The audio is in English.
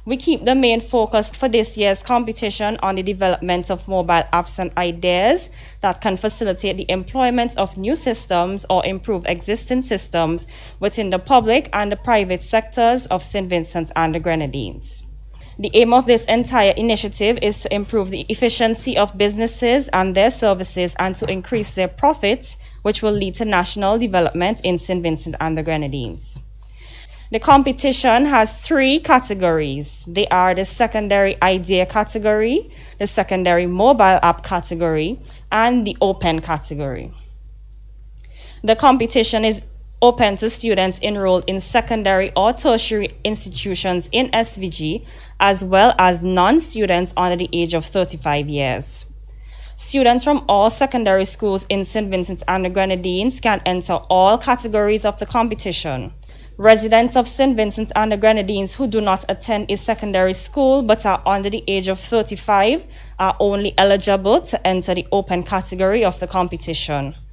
We keep the main focus for this year's competition on the development of mobile apps and ideas that can facilitate the employment of new systems or improve existing systems within the public and the private sectors of St. Vincent and the Grenadines. The aim of this entire initiative is to improve the efficiency of businesses and their services and to increase their profits, which will lead to national development in St. Vincent and the Grenadines. The competition has 3 categories. They are the secondary idea category, the secondary mobile app category, and the open category. The competition is open to students enrolled in secondary or tertiary institutions in SVG, as well as non-students under the age of 35 years. Students from all secondary schools in St. Vincent and the Grenadines can enter all categories of the competition. Residents of St. Vincent and the Grenadines who do not attend a secondary school but are under the age of 35 are only eligible to enter the open category of the competition.